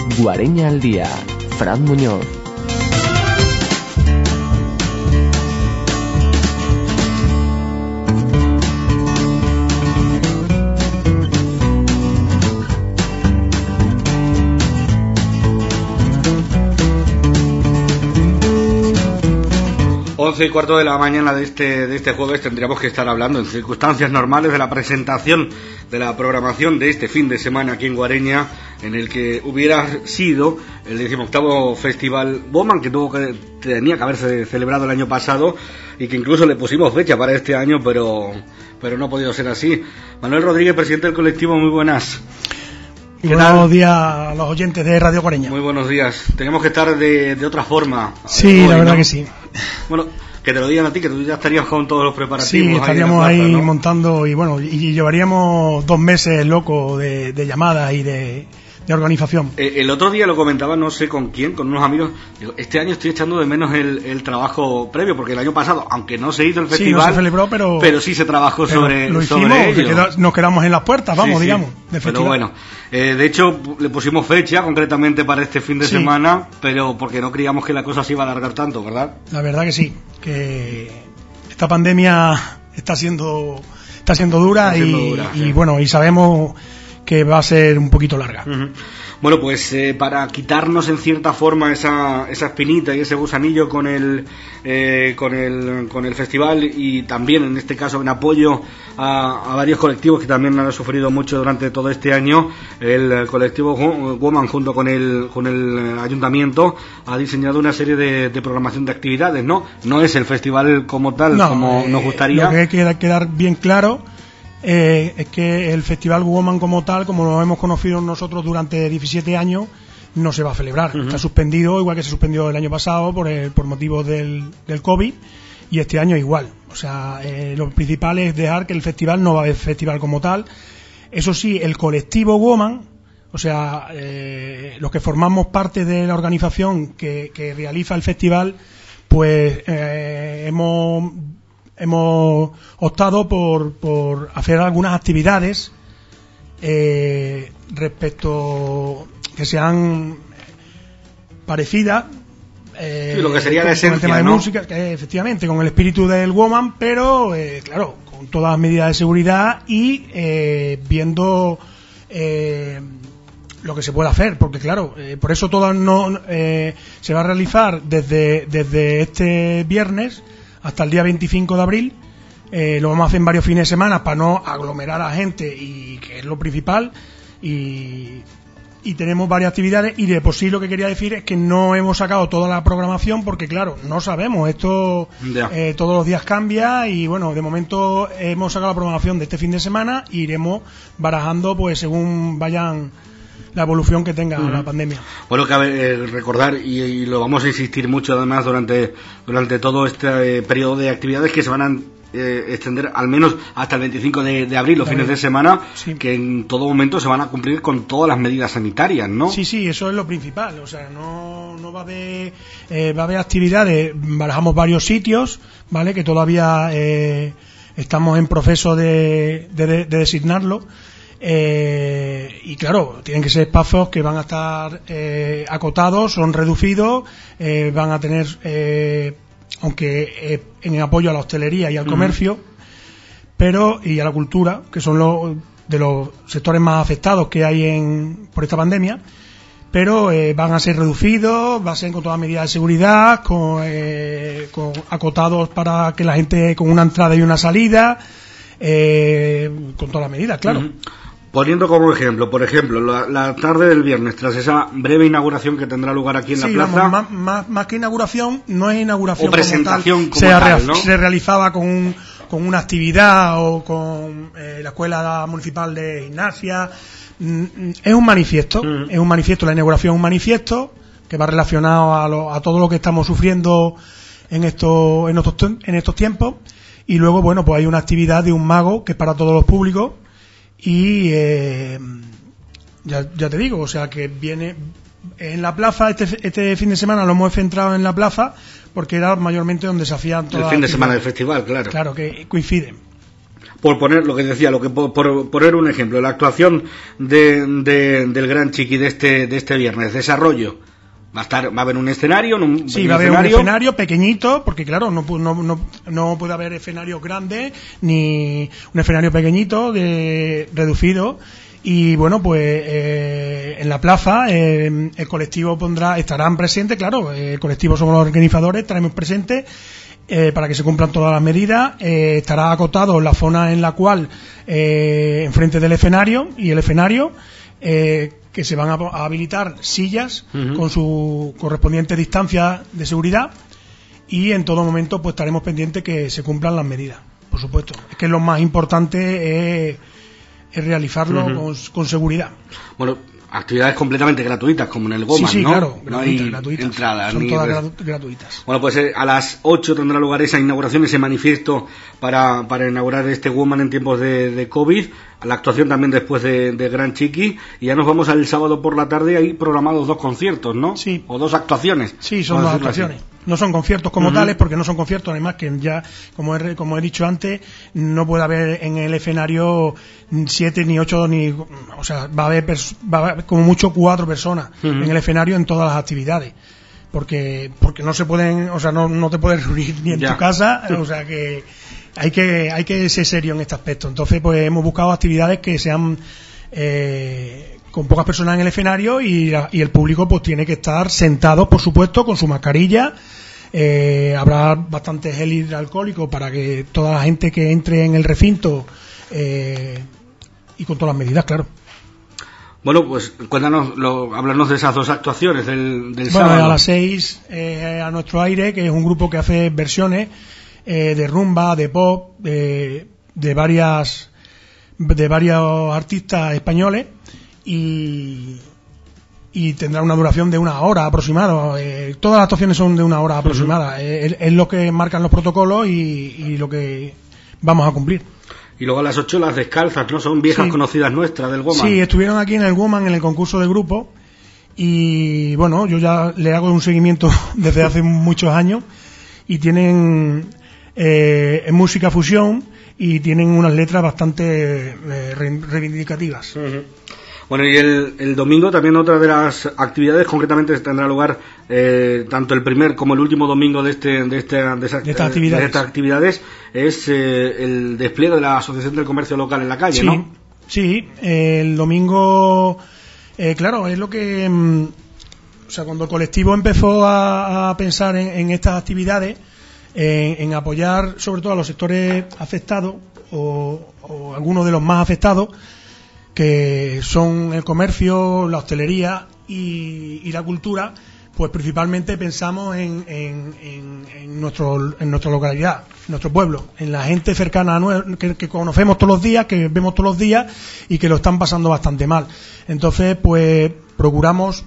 Guareña al día. Fran Muñoz. Y cuarto de la mañana de este jueves tendríamos que estar hablando en circunstancias normales de la presentación de la programación de este fin de semana aquí en Guareña, en el que hubiera sido el 18º Festival Woman, que tenía que haberse celebrado el año pasado y que incluso le pusimos fecha para este año, pero no ha podido ser así. Manuel Rodríguez, presidente del colectivo, muy buenas. Buenos días a los oyentes de Radio Guareña. Muy buenos días. Tenemos que estar de otra forma. Sí, la verdad, ¿no? Que sí. Bueno, que te lo digan a ti, que tú ya estarías con todos los preparativos. Sí, estaríamos ahí, ¿no? montando y llevaríamos 2 meses locos de llamadas y de organización. El otro día lo comentaba, no sé con quién, con unos amigos. Digo, este año estoy echando de menos el trabajo previo, porque el año pasado, aunque no se hizo el festival, no se celebró, pero sí se trabajó sobre ello. Nos quedamos en las puertas, digamos. Pero bueno, de hecho le pusimos fecha concretamente para este fin de semana, pero porque no creíamos que la cosa se iba a alargar tanto, ¿verdad? La verdad que sí, que esta pandemia está siendo dura y bueno, y sabemos que va a ser un poquito larga. Uh-huh. Bueno, pues para quitarnos en cierta forma esa espinita y ese gusanillo con el festival, y también en este caso en apoyo a varios colectivos que también han sufrido mucho durante todo este año, el colectivo Woman junto con el ayuntamiento ha diseñado una serie de programación de actividades, ¿no? No es el festival como tal, como nos gustaría. Lo que hay que quedar bien claro es que el Festival Woman como tal, como lo hemos conocido nosotros durante 17 años, no se va a celebrar. Uh-huh. Está suspendido, igual que se suspendió el año pasado por motivos del COVID, y este año igual. O sea, lo principal es dejar que el festival no va a haber festival como tal. Eso sí, el colectivo Woman, o sea, los que formamos parte de la organización que realiza el festival, pues hemos optado por hacer algunas actividades respecto que sean parecidas, lo que sería la esencia, con el tema de ¿no? música, que efectivamente con el espíritu del Woman, pero claro, con todas las medidas de seguridad y viendo lo que se puede hacer, porque claro, por eso todo se va a realizar desde este viernes hasta el día 25 de abril. Lo vamos a hacer en varios fines de semana para no aglomerar a la gente, y que es lo principal, y tenemos varias actividades. Y de por sí lo que quería decir es que no hemos sacado toda la programación porque claro, no sabemos, esto todos los días cambia, y bueno, de momento hemos sacado la programación de este fin de semana e iremos barajando pues según vayan la evolución que tenga la pandemia. Bueno, cabe recordar, y lo vamos a insistir mucho además durante todo este periodo de actividades que se van a extender al menos hasta el 25 de abril, los fines de semana, sí, que en todo momento se van a cumplir con todas las medidas sanitarias, ¿no? Sí, eso es lo principal. O sea, no va a haber actividades. Barajamos varios sitios, ¿vale? Que todavía estamos en proceso de designarlo. Y claro, tienen que ser espacios que van a estar acotados, son reducidos, van a tener, aunque en apoyo a la hostelería y al comercio, pero y a la cultura, que son de los sectores más afectados que hay por esta pandemia, pero van a ser reducidos, va a ser con todas las medidas de seguridad, con acotados para que la gente con una entrada y una salida, con todas las medidas, claro. Poniendo como ejemplo, por ejemplo, la tarde del viernes, tras esa breve inauguración que tendrá lugar aquí en la plaza. Vamos, más que inauguración, no es inauguración o presentación como tal, ¿no? Se realizaba con una actividad o con la Escuela Municipal de Gimnasia. Es un manifiesto, la inauguración es un manifiesto que va relacionado a todo lo que estamos sufriendo en estos tiempos. Y luego, bueno, pues hay una actividad de un mago que es para todos los públicos. Y ya te digo, o sea que viene en la plaza, este fin de semana lo hemos centrado en la plaza porque era mayormente donde se hacían todas el fin de semana del festival, claro. Claro, que coinciden. por poner lo que decía, por poner un ejemplo, la actuación del Gran Chiqui de este viernes, desarrollo. Va a haber un escenario, sí, va a haber un escenario pequeñito, porque claro, no puede haber escenarios grandes ni un escenario pequeñito reducido. Y bueno, pues en la plaza el colectivo estarán presentes, claro, el colectivo somos los organizadores, estaremos presentes para que se cumplan todas las medidas. Estará acotado la zona en la cual enfrente del escenario y el escenario que se van a habilitar sillas con su correspondiente distancia de seguridad, y en todo momento pues estaremos pendientes que se cumplan las medidas, por supuesto. Es que lo más importante es realizarlo con seguridad. Bueno, actividades completamente gratuitas, como en el Goman, sí, ¿no? claro, no hay gratuitas. entradas. Son todas gratuitas. Bueno, pues a las 8 tendrá lugar esa inauguración, ese manifiesto para inaugurar este Woman en tiempos de COVID, la actuación también después de Gran Chiqui, y ya nos vamos al sábado por la tarde. Hay programados 2 conciertos, ¿no? Sí. O 2 actuaciones. Sí, son 2 actuaciones. Así. No son conciertos como tales, porque no son conciertos, además que ya, como he dicho antes, no puede haber en el escenario 7 ni 8 o sea, va a haber como mucho 4 personas en el escenario en todas las actividades, porque no se pueden, o sea, no te puedes reunir ni en tu casa, o sea que hay que ser serio en este aspecto. Entonces, pues hemos buscado actividades que sean con pocas personas en el escenario, y el público pues tiene que estar sentado, por supuesto, con su mascarilla. Habrá bastante gel hidroalcohólico para que toda la gente que entre en el recinto, y con todas las medidas, claro. Bueno, pues cuéntanos, háblanos de esas 2 actuaciones del sábado. Bueno, a las 6 a Nuestro Aire, que es un grupo que hace versiones de rumba, de pop, de varios artistas españoles, y tendrá una duración de 1 hora aproximada. Todas las actuaciones son de 1 hora aproximada. Es lo que marcan los protocolos y lo que vamos a cumplir. Y luego a las 8 las descalzas, ¿no? Son viejas conocidas nuestras del Woman. Sí, estuvieron aquí en el Woman, en el concurso de grupo, y bueno, yo ya le hago un seguimiento desde hace muchos años, y tienen música fusión, y tienen unas letras bastante reivindicativas. Bueno, y el domingo también otra de las actividades, concretamente tendrá lugar tanto el primer como el último domingo de estas actividades, es el despliegue de la Asociación del Comercio Local en la calle, ¿no? Sí, el domingo, claro, es lo que, o sea, cuando el colectivo empezó a pensar en estas actividades, en apoyar sobre todo a los sectores afectados o algunos de los más afectados, que son el comercio, la hostelería y la cultura, pues principalmente pensamos en nuestra localidad, en nuestro pueblo, en la gente cercana a que conocemos todos los días, que vemos todos los días y que lo están pasando bastante mal. Entonces, pues procuramos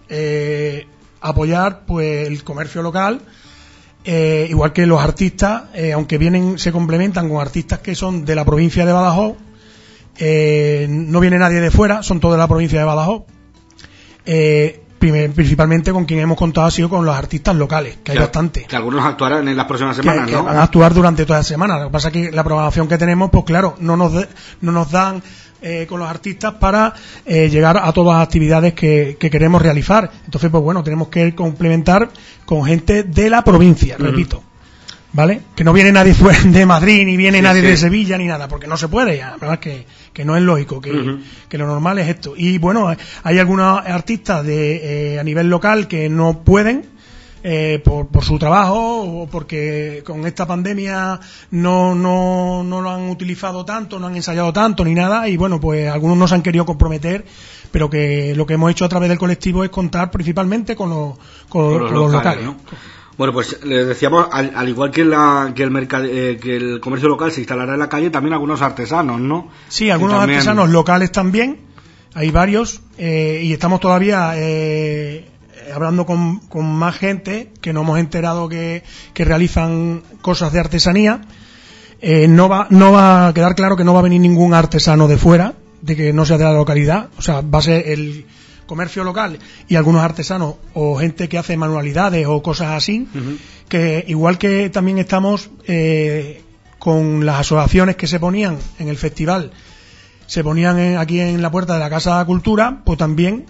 apoyar pues el comercio local, igual que los artistas, aunque se complementan con artistas que son de la provincia de Badajoz. No viene nadie de fuera, son todos de la provincia de Badajoz. Principalmente con quien hemos contado ha sido con los artistas locales, que hay bastante. Que algunos actuarán en las próximas semanas, ¿no? Que van a actuar durante toda la semana. Lo que pasa es que la programación que tenemos, pues claro, no nos dan con los artistas para llegar a todas las actividades que queremos realizar. Entonces, pues bueno, tenemos que complementar con gente de la provincia, repito. ¿Vale? Que no viene nadie de Madrid, ni viene nadie de Sevilla, ni nada, porque no se puede, ya, ¿verdad? Que no es lógico, que lo normal es esto. Y bueno, hay algunos artistas a nivel local que no pueden, por su trabajo, o porque con esta pandemia no lo han utilizado tanto, no han ensayado tanto, ni nada, y bueno, pues algunos no se han querido comprometer, pero que lo que hemos hecho a través del colectivo es contar principalmente con los locales, ¿no? Bueno, pues les decíamos, al igual que el comercio local se instalará en la calle, también algunos artesanos, ¿no? Sí, algunos artesanos locales también, hay varios, y estamos todavía hablando con más gente que nos hemos enterado que realizan cosas de artesanía. No va a quedar claro que no va a venir ningún artesano de fuera, de que no sea de la localidad, o sea, va a ser el comercio local y algunos artesanos o gente que hace manualidades o cosas así, que igual que también estamos con las asociaciones que se ponían en el festival, se ponían aquí en la puerta de la Casa de la Cultura, pues también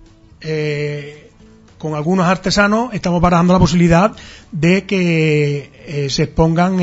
con algunos artesanos estamos barajando la posibilidad de que se expongan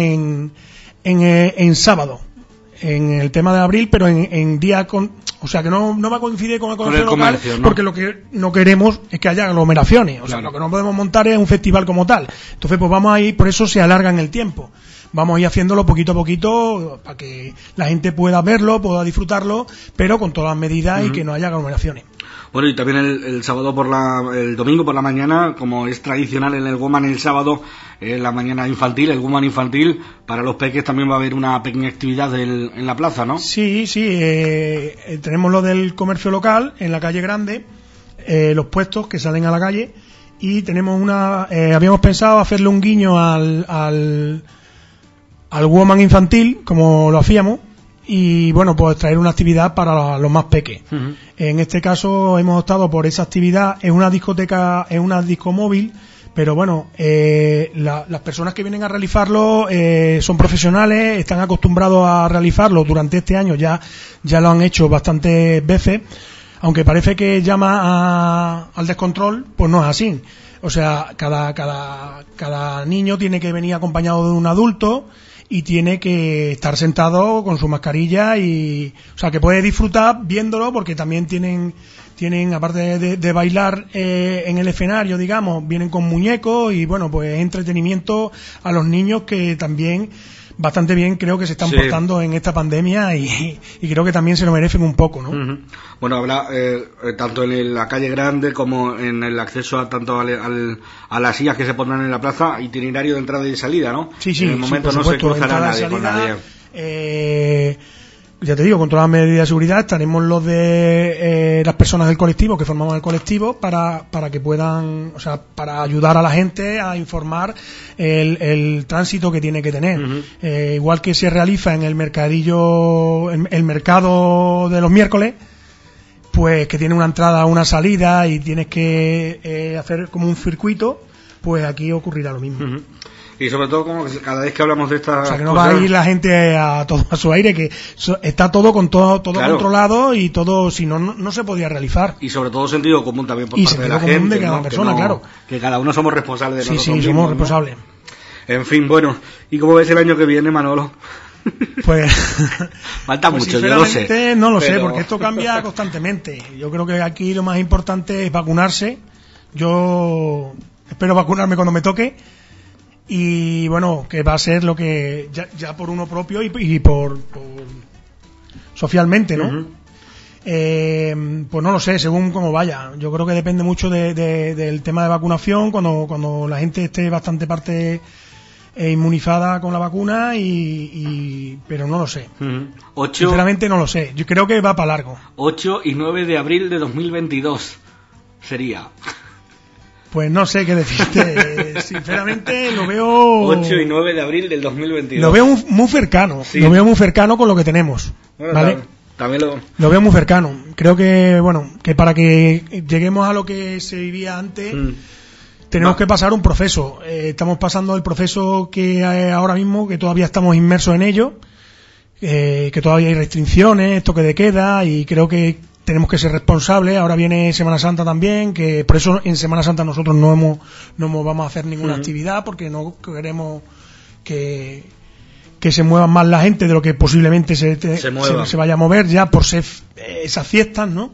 en sábado, en el tema de abril, pero en día o sea que no va a coincidir con el comercio local, ¿no? Porque lo que no queremos es que haya aglomeraciones, o sea, lo que no podemos montar es un festival como tal. Entonces pues vamos a ir, por eso se alarga en el tiempo. Vamos a ir haciéndolo poquito a poquito para que la gente pueda verlo, pueda disfrutarlo, pero con todas las medidas y que no haya aglomeraciones. Bueno, y también el domingo por la mañana, como es tradicional en el Woman el sábado, la mañana infantil, el Woman infantil, para los peques también va a haber una pequeña actividad en la plaza, ¿no? Sí, tenemos lo del comercio local en la calle Grande, los puestos que salen a la calle, y tenemos habíamos pensado hacerle un guiño al Woman infantil, como lo hacíamos, y bueno, pues traer una actividad para los más peques. Uh-huh. En este caso hemos optado por esa actividad. Es una discoteca, es una disco móvil, pero bueno, las personas que vienen a realizarlo son profesionales, están acostumbrados a realizarlo. Durante este año ya lo han hecho bastantes veces, aunque parece que llama al descontrol, pues no es así. O sea, cada niño tiene que venir acompañado de un adulto y tiene que estar sentado con su mascarilla, o sea, que puede disfrutar viéndolo, porque también tienen aparte de bailar en el escenario, digamos, vienen con muñecos y bueno, pues entretenimiento a los niños, que también bastante bien creo que se están portando en esta pandemia, y creo que también se lo merecen un poco, ¿no? Uh-huh. Bueno, habrá tanto en la calle Grande como en el acceso tanto a las sillas que se pondrán en la plaza, itinerario de entrada y salida, ¿no? Sí, en el momento no se cruzará nadie con nadie. Ya te digo, con todas las medidas de seguridad. Estaremos los de las personas del colectivo, que formamos el colectivo, para que puedan, o sea, para ayudar a la gente a informar el tránsito que tiene que tener. Uh-huh. Igual que se realiza en el mercadillo, el mercado de los miércoles, pues que tiene una entrada, una salida, y tienes que hacer como un circuito, pues aquí ocurrirá lo mismo. Uh-huh. Y sobre todo, como que cada vez que hablamos de estas cosas... O sea, que no va a ir la gente a su aire, que está todo claro, controlado, y todo, si no se podía realizar. Y sobre todo sentido común también por parte de la gente, de cada persona, claro. Que cada uno somos responsables de nosotros mismos. Sí, somos responsables. ¿No? En fin, bueno, ¿y cómo ves el año que viene, Manolo? Pues falta mucho, yo lo sé. No lo sé, porque esto cambia constantemente. Yo creo que aquí lo más importante es vacunarse. Yo espero vacunarme cuando me toque. Y bueno, que va a ser lo que ya por uno propio y por socialmente, ¿no? Uh-huh. Pues no lo sé, según cómo vaya. Yo creo que depende mucho del tema de vacunación, cuando la gente esté bastante parte inmunizada con la vacuna, pero no lo sé. Uh-huh. Sinceramente no lo sé. Yo creo que va para largo. 8 y 9 de abril de 2022 sería... Pues no sé qué decirte. Sinceramente lo veo... 8 y 9 de abril del 2022. Lo veo muy cercano. Sí. Lo veo muy cercano con lo que tenemos. Bueno, ¿vale? También lo veo muy cercano. Creo que, bueno, que para que lleguemos a lo que se vivía antes, tenemos que pasar un proceso. Estamos pasando el proceso que ahora mismo, que todavía estamos inmersos en ello, que todavía hay restricciones, toque de queda, y creo que tenemos que ser responsables. Ahora viene Semana Santa también, que por eso en Semana Santa nosotros no vamos a hacer ninguna actividad, porque no queremos que se mueva más la gente de lo que posiblemente se vaya a mover, ya por ser esas fiestas, ¿no?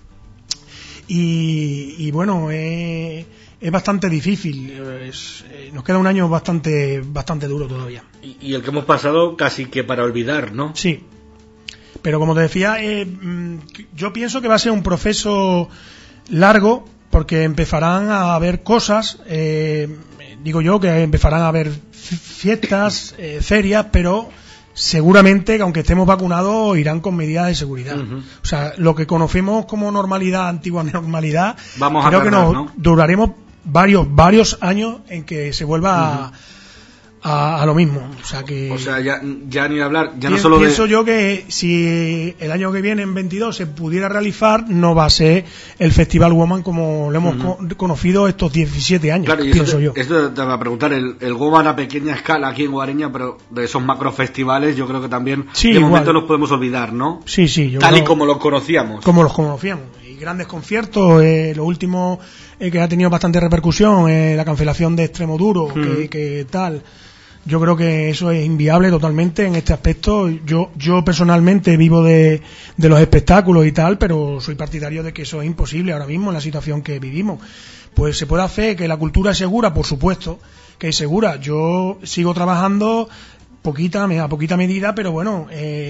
Y bueno, es bastante difícil. Nos queda un año bastante duro todavía. Y el que hemos pasado casi que para olvidar, ¿no? Sí. Pero como te decía, yo pienso que va a ser un proceso largo, porque empezarán a haber cosas, digo yo, que empezarán a haber fiestas, ferias, pero seguramente que aunque estemos vacunados irán con medidas de seguridad. Uh-huh. O sea, lo que conocemos como normalidad, antigua normalidad, creo que duraremos varios años en que se vuelva a lo mismo. O sea, ya ni hablar, ya no solo pienso yo que si el año que viene, en 22, se pudiera realizar, no va a ser el Festival Woman como lo hemos conocido estos 17 años, claro, y pienso yo. Esto te va a preguntar, el Woman a pequeña escala aquí en Guareña, pero de esos macrofestivales yo creo que también de momento nos podemos olvidar, ¿no? Sí, tal y como los conocíamos. Y grandes conciertos, lo último que ha tenido bastante repercusión, la cancelación de Extremoduro, que tal. Yo creo que eso es inviable totalmente en este aspecto. Yo personalmente vivo de los espectáculos y tal, pero soy partidario de que eso es imposible ahora mismo en la situación que vivimos. Pues se puede hacer, que la cultura es segura, por supuesto que es segura. Yo sigo trabajando a poquita medida, pero bueno,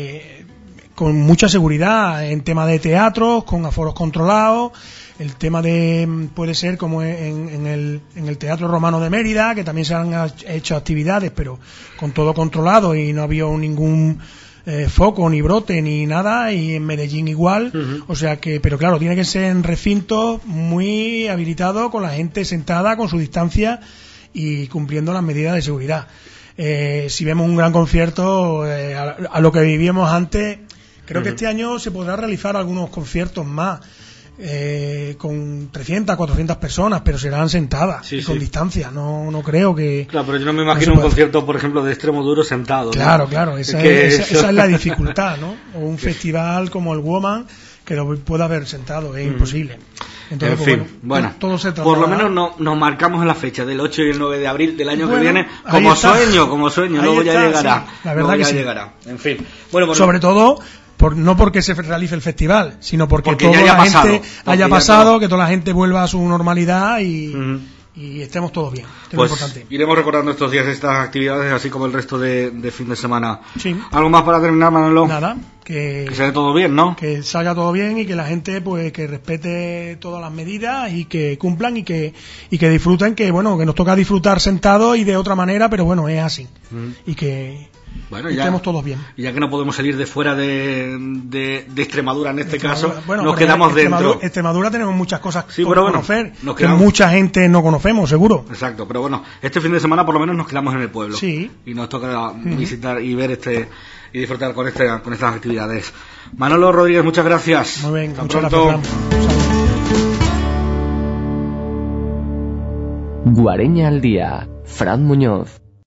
con mucha seguridad en tema de teatros, con aforos controlados. El tema puede ser como en el Teatro Romano de Mérida, que también se han hecho actividades, pero con todo controlado y no ha habido ningún foco, ni brote, ni nada, y en Medellín igual. O sea que, pero claro, tiene que ser en recintos muy habilitados, con la gente sentada, con su distancia y cumpliendo las medidas de seguridad. Si vemos un gran concierto, a lo que vivíamos antes, creo que este año se podrá realizar algunos conciertos más. Con 300, 400 personas, pero serán sentadas y con distancia, no creo que... Claro, pero yo no me imagino un concierto, por ejemplo, de Extremoduro sentado, ¿no? Claro, esa es la dificultad, ¿no? O un festival como el Woman, que lo pueda haber sentado, es imposible. Entonces, en fin, bueno, todo se trata, por lo menos nos marcamos en la fecha del 8 y el 9 de abril del año que viene como sueño, luego ya llegará. Sí, la verdad que sí. Llegará. En fin, bueno, sobre todo... no porque se realice el festival, sino porque toda ya la gente haya pasado, que toda la gente vuelva a su normalidad y estemos todos bien, que pues es importante. Iremos recordando estos días estas actividades, así como el resto de fin de semana. Sí. ¿Algo más para terminar, Manolo? Nada, que salga todo bien, ¿no? Que salga todo bien y que la gente pues que respete todas las medidas y que cumplan y que disfruten, que bueno, que nos toca disfrutar sentados y de otra manera, pero bueno, es así. Y que estemos todos bien. Y ya que no podemos salir de fuera de Extremadura en este caso, nos quedamos dentro. Extremadura tenemos muchas cosas por conocer, que mucha gente no conocemos, seguro. Exacto, pero bueno, este fin de semana por lo menos nos quedamos en el pueblo. Sí. Y nos toca visitar y ver y disfrutar con estas actividades. Manolo Rodríguez, muchas gracias. Muy bien, hasta muchas pronto. Gracias. Guareña al día, Fran Muñoz.